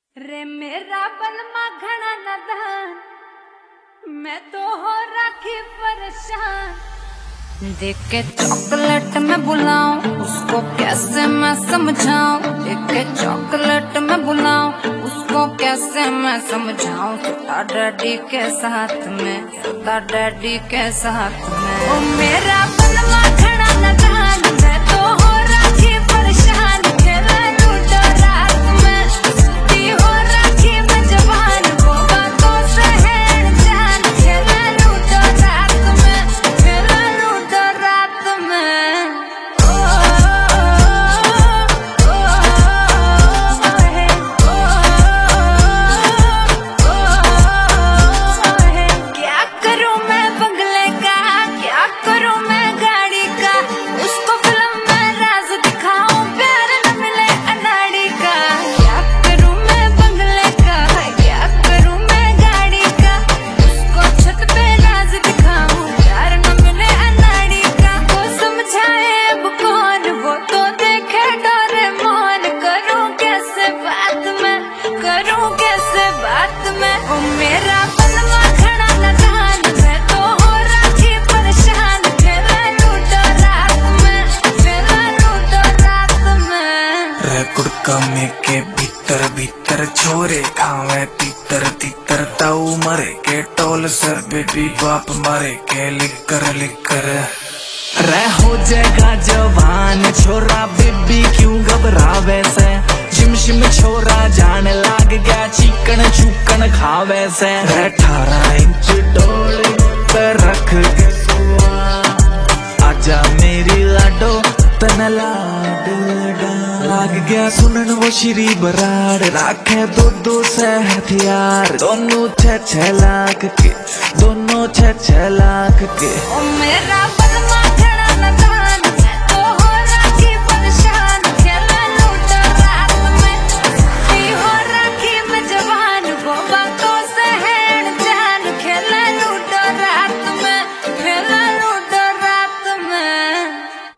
रे मेरा बलमा घना नदान, मैं तो हो रखी परेशान। देख के चॉकलेट में बुलाऊं उसको कैसे मैं समझाऊं, देख के चॉकलेट में बुलाऊं उसको कैसे मैं समझाऊं। सुता डैडी के साथ में, सुता डैडी के साथ में। ओ मेरा बलमा घना नदान, मैं तो हो रखी परेशान। खेला लूडो रात में, सुती हो रखी मैं जवान। वो बातों से है अनजान। खेला लूडो रात में, खेला लूडो रात में। ओ क्या करूं मैं बंगले का, क्या करूं मैं गाड़ी का। उसको फिल्म में राज दिखाऊं, प्यार न मिले अनाड़ी का। क्या करूं मैं बंगले का, क्या करूं मैं गाड़ी का। उसको छत पे राज दिखाऊं, प्यार न मिले अनाड़ी का। वो समझाए अब कौन, वो तो देखे डोरेमोन। करूं कैसे बात मैं, करूं कैसे बात मैं। ओ मेरा बलमा घना नदान, मैं तो हो रखी परेशान। खेला लूडो रात में, खेला लूडो रात में। कुड़का में के भीतर भीतर छोरे खावे तीतर तीतर। ताऊ मरे के टोल सर बेबी बाप मरे के लिकर लिकर। रे हो जाएगा जवान छोरा, बेबी क्यों घबरावे से। जिम शिम छोरा जाने लाग गया, चिकन चुकन खावे से। रे 18 इंच डोली पर रख के सुआ, आजा मेरी लाडो तन लाड लाग गया सुनन वो श्री बराड़। राखे दो से हथियार, दोनों 6 लाख के, दोनों 6 लाख के। ओ मेरा